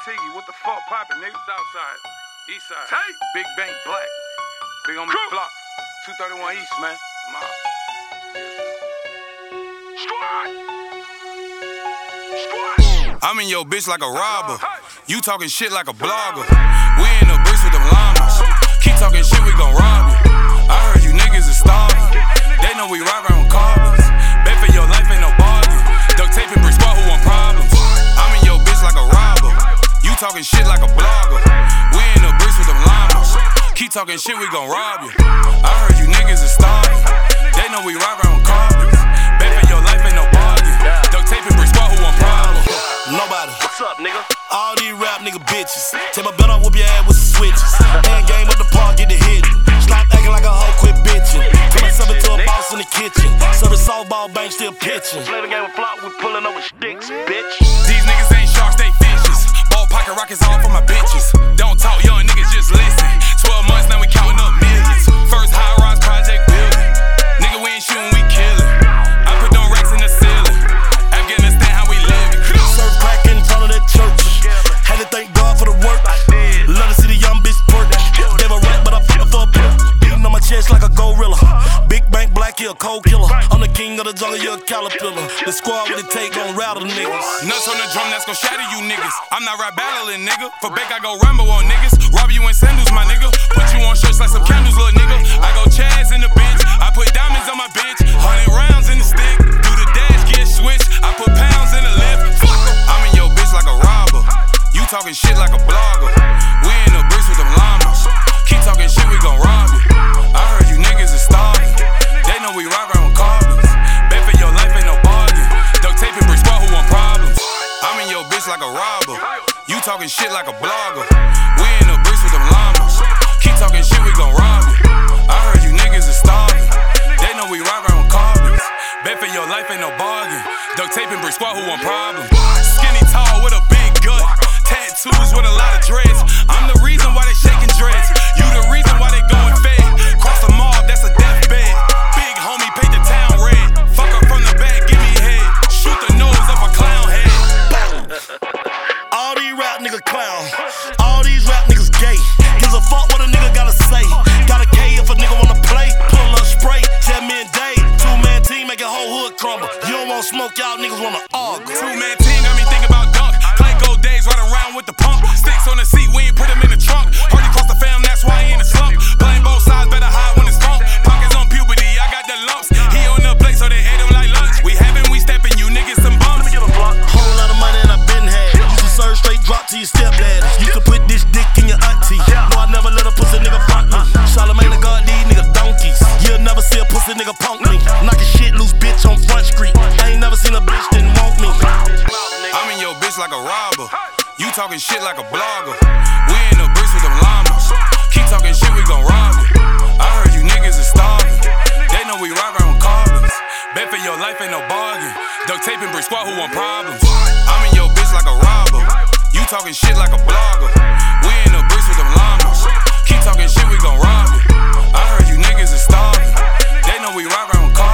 Tiggy, what the fuck poppin', nigga? Southside, Eastside, Tight. Big Bank Black, Big on me Block, 231 East, man. I'm in your bitch like a robber. You talking shit like a blogger. We in the bricks with them llamas. Keep talking shit, we gon' rob you. I heard you niggas is starving. They know we ride around with carbons. Bet for your life ain't no bargain. Duct tape and brick squad who want problems. I'm in your bitch like a robber. You talking shit like a blogger. We in the bricks with them llamas. Keep talking shit, we gon' rob you. I heard you niggas is starving. They know we ride around with carbons. Bet for your life ain't no bargain. Duct tape and brick squad who want problems. Nobody. What's up, nigga? All these rap nigga bitches. Take my belt off, whoop your ass with some switches. Hand game at the park, get the hit. Stop acting like a hoe, quit bitching. Turn myself into a boss in the kitchen. Serving softball bank, still pitching. Play the game with flop, we pulling up with sticks, bitch. These niggas ain't sharks, they fishes. Ball pocket rockets all for my bitches. Don't talk, young niggas just listen. 12 months now we counting up millions. First high-rise project building. Nigga, we ain't shooting, we killing. I put them racks in the ceiling. Afghanistan, how we living. Serve crack in front of that church. Had to thank God for the work. Love to see the young bitch twerk. Gave a rap, but I fuck her for a perk. Beating on my chest like a gorilla. Big Bank Black, he a cold killer. I'm the king of the jungle, you a caterpillar. The squad with it take gon' rattle niggas. Nuts on the drum, that's gon' shatter you niggas. I'm not rap battling, nigga. For Beck, I go Rambo on niggas. Rob you in sandals, my nigga. Put you on shirts like some candles, little nigga. I go Chaz in the bench. I put diamonds on my bitch. 100 rounds in the stick. Do the dash, get switched. I put pounds in the lift. I'm in your bitch like a robber. You talking shit like a blogger. We in the bricks with them llamas. Keep talking shit, we gon' rob you. I heard you niggas is starving. They know we ride around with carbons. Bet for your life ain't no bargain. Duct tape and brick squad who want problems. I'm in your bitch like a robber. You talking shit like a blogger. We in the bricks with them llamas. Keep talking shit, we gon' rob you. I heard you niggas is starving. They know we ride around with carbons. Bet for your life ain't no bargain. Duct tape and brick squad who want problems. Skinny tall with a big gut. Tattoos with a lot of dreads. I'm the reason why they shaking dreads. You the reason why they going fed. Cross the mob, that's a deathbed. Big homie paint the town red. Fuck her from the back, give me head. Shoot the nose off a clown head. All these rap niggas clown. All these rap niggas gay. Gives a fuck what a nigga gotta say. Got a K if a nigga wanna play. Pull up spray, 10 men day. 2-man team make a whole hood crumble. You don't wanna smoke, y'all niggas wanna argue. 2-man team got me thinking about dunk. Clay gold days riding around with the pump. Sticks on the seat, we ain't put them in the trunk. Heard he crossed the fam, that's why he in the slump. Playing both sides, better hide when it's funk. Pockets on puberty, I got the lumps. He on the plate, so they ate him like lunch. We having, we stepping, you niggas some bumps. Whole lot of money and I been had. Used to serve straight drop to your stepdad. Used to put this dick in your auntie. No, I never let a pussy nigga front me. Charlamagne the God, these niggas donkeys. You'll never see a pussy nigga punk me. Knockin' shit loose, bitch, on Front Street. I ain't never seen a bitch didn't want me. I'm in your bitch like a robber. You talking shit like a blogger. We in the bricks with them llamas. Keep talking shit, we gon' rob you. I heard you niggas is starving. They know we ride around with carbons. Bet for your life ain't no bargain. Duct tape and brick squad who want problems. I'm in your bitch like a robber. You talking shit like a blogger. We in the bricks with them llamas. Keep talking shit, we gon' rob you. I heard you niggas is starving. They know we ride around with carbons.